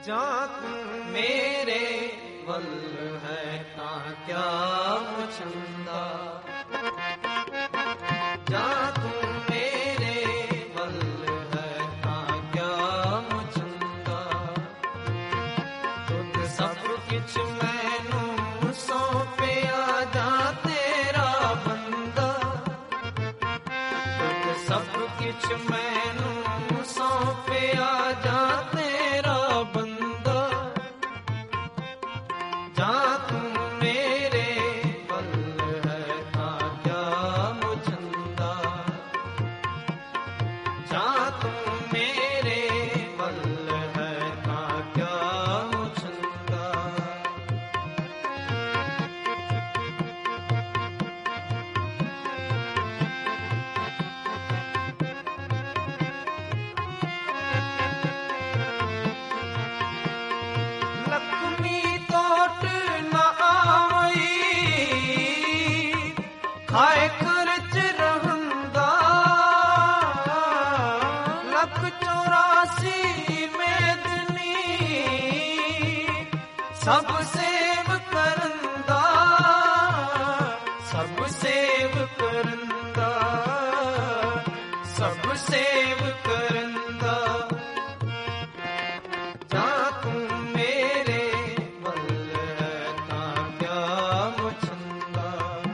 ਜਾਂ ਤੂੰ ਮੇਰੇ ਵੱਲ ਹੈ ਤਾਂ ਕਿਆ ਪੁੱਛੰਦਾ, ਜਾਂ ਤੂੰ ਮੇਰੇ ਵੱਲ ਹੈ ਤਾਂ ਕਿਆ ਪੁੱਛੰਦਾ। ਤੁਧ ਸਭ ਕਿਛ ਮੈਨੂੰ ਸੌਂਪਿਆ ਜਾਂ ਤੇਰਾ ਬੰਦਾ, ਤੁਧ ਸਭ ਕਿਛ ਮੈਨੂੰ ਸੌਂਪਿਆ ਜਾਂ ਤੇਰਾ ਬੰਦਾ। ਜਾਂ ਤੂੰ ਮੇਰੇ ਵੱਲ ਹੈ ਤਾਂ ਕਿਆ ਮੁਝੰਦਾ, ਜਾਂ ਤੂੰ ਮੇਰੇ ਵੱਲ ਹੈ ਤਾਂ ਕਿਆ ਮੁਝੰਦਾ। ਖਾਏ ਖਰਚ ਰਹਿੰਦਾ, 184 ਮੇਦਨੀ ਸਭ ਸੇਵ ਕਰੰਦਾ, ਸਭ ਸੇਵ ਕਰੰਦਾ, ਸਭ ਸੇਵ ਕਰੰਦਾ। ਜਾਂ ਤੂੰ ਮੇਰੇ ਵੱਲ ਹੈ ਤਾਂ ਕਿਆ ਮੁਝੰਦਾ,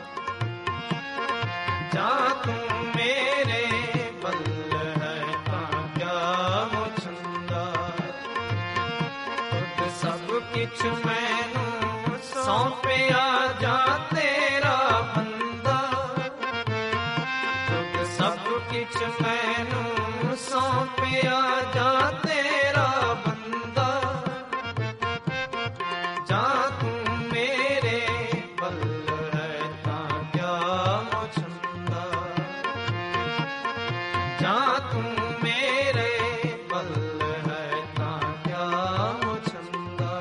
ਜਾਂ ਤੂੰ ਮੇਰੇ ਵੱਲ ਹੈ ਤਾਂ ਕਿਆ ਮੁਝੰਦਾ। ਤੁਧ ਸਭ ਕਿਛ ਮੈਨੂੰ ਸੌਂਪਿਆ ਜਾਂ ਤੇਰਾ ਬੰਦਾ, ਤੁਧ ਸਭ ਕਿਛ ਮੈਨੂੰ ਸੌਂਪਿਆ ਜਾਂ ਤੇਰਾ ਬੰਦਾ। ਜਾਂ ਤੂੰ ਮੇਰੇ ਵੱਲ ਹੈ ਤਾਂ ਕਿਆ ਮੁਝੰਦਾ, ਜਾਂ ਤੂੰ ਮੇਰੇ ਵੱਲ ਹੈ ਤਾਂ ਕਿਆ ਮੁਝੰਦਾ।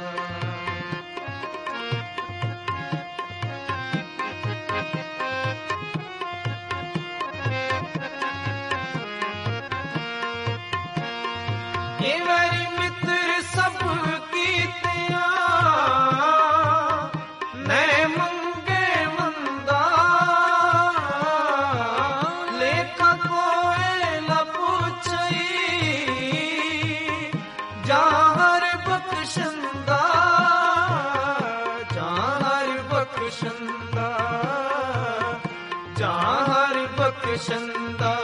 ਇਹ ਵੈਰੀ ਮਿੱਤਰ ਸਭ ਕੀਤਿਆਂ ਨੈ ਮੰਗੇ ਮੰਦਾ, ਲੇਖਾ ਕੋਏ ਨ ਪੁੱਛਈ ਜਾਂ ਹਰ ਬਖਸ਼ੰਦਾ, ਜਾਂ ਹਰ ਬਖਸ਼ੰਦਾ, ਜਾਂ ਹਰ ਬਖਸ਼ੰਦਾ।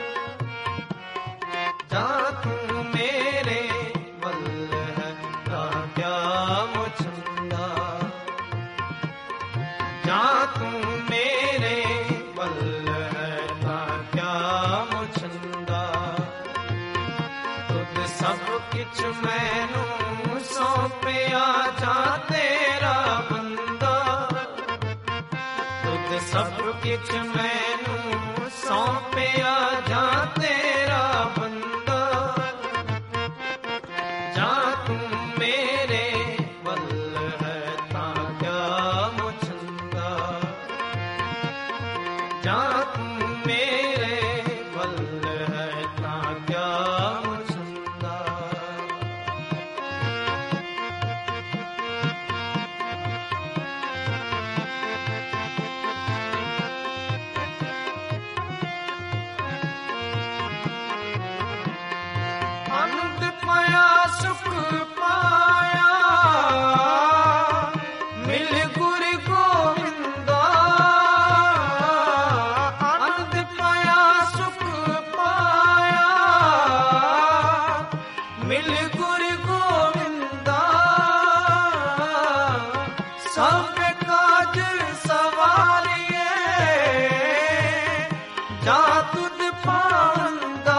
ਜਾਂ ਤੂੰ ਮੇਰੇ ਵੱਲ ਹੈ ਤਾਂ ਕਿਆ ਮੁਝੰਦਾ, ਜਾਂ ਤੂੰ ਮੇਰੇ ਵੱਲ ਹੈ ਤਾਂ ਕਿਆ ਮੁਝੰਦਾ। ਤੁਧ ਸਭ ਕਿਛ ਮੈਨੂੰ ਸੌਂਪਿਆ ਜਾਂ ਤੇਰਾ ਬੰਦਾ, ਤੁਧ ਸਭ ਕਿਛ ਮੈਨੂੰ ਸੌਂਪਿਆ ਜਾਂ ਤੇਰਾ ਬੰਦਾ। ਜਾਂ ਤੂੰ ਮੇਰੇ ਵੱਲ ਹੈ ਤਾਂ ਕਿਆ ਮੁਝੰਦਾ, ਜਾਂ ਤੂੰ ਮੇਰੇ ਵੱਲ ਹੈ ਤਾਂ ਕਿਆ ਮੁਝੰਦਾ। ਆਨੰਦ ਪਾਇਆ ਸੁਖ ਪਾਇਆ, ਮਿਲ ਗੁਰ ਗੋਬਿੰਦਾ। ਆਨੰਦ ਪਾਇਆ ਸੁਖ ਪਾਇਆ, ਮਿਲ ਗੁਰ ਗੋਬਿੰਦਾ। ਸਭ ਕਾਜ ਸਵਾਰੀਏ ਜਾਂ ਤੁਧ ਪਾਵੰਦਾ,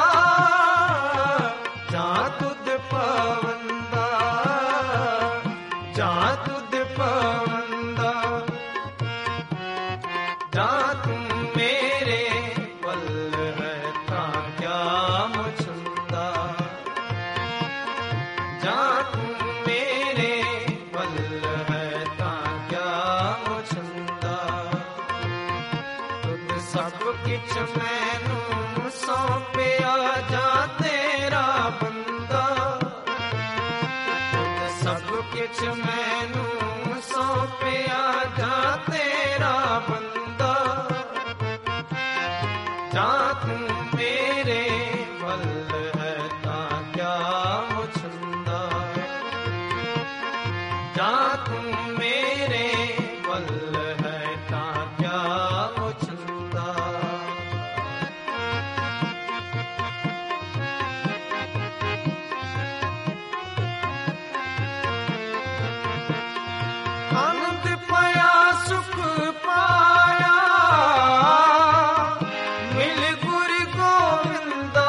ਜਾਂ ਤੁਧ ਪਾਵੰਦਾ, ਜਾਂ ਤੁਧ ਪਾਵੰਦਾ। ਜਾਂ ਤੂੰ ਮੇਰੇ ਵੱਲ ਹੈ ਤਾਂ ਕਿਆ ਮੁਝੰਦਾ, ਜਾਂ ਤੂੰ ਮੇਰੇ ਵੱਲ ਹੈ ਤਾਂ ਕਿਆ ਮੁਝੰਦਾ। ਤੁਧ ਸਭ ਕਿਛ ਮੈਨੂੰ ਸੌਂਪਿਆ ਜਾਂ ਤੇਰਾ ਬੰਦਾ, किछ मैनू सौंपिया जा तेरा बंदा, जा तू मेरे वल है तां क्या मुछंदा, जा तू मेरे वल है तां क्या मुछंदा। आनंद पाया सुख पाया मिल गुरु गोविंदा,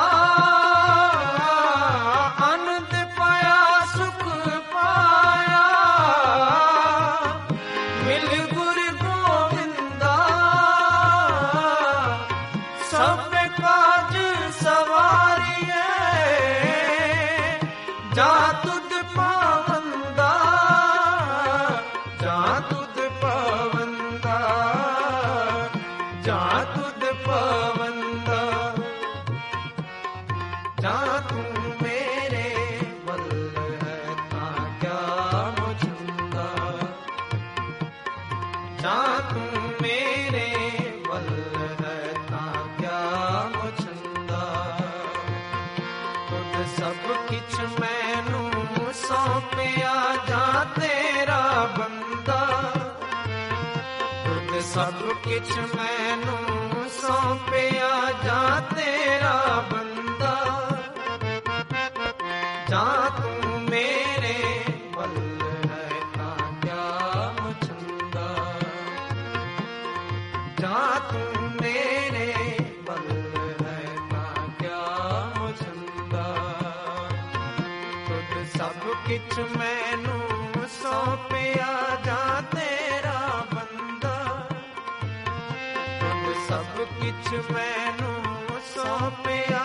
आनंद पाया सुख पाया मिल गुरु गोविंदा, सब काज सवारिए जा तुद पावंदा, जा तुद पावंदा, जा तुद पावंदा, जा तू मेरे वल है तां क्या मुछंदा, जा तू मेरे वल है तां क्या मुछंदा। तुद सब किछ मैनू सौंपिया जा तेरा बंदा, तुद सब किछ मैनू सौंपिया जा तेरा बंदा, जा तू मेरे वल है तां क्या मुछंदा, जा तू मेरे वल है तां क्या मुछंदा। तुद सब किछ मैनू सौंपिया जा तेरा बंदा, तुद सब किछ मैनू सौंपिया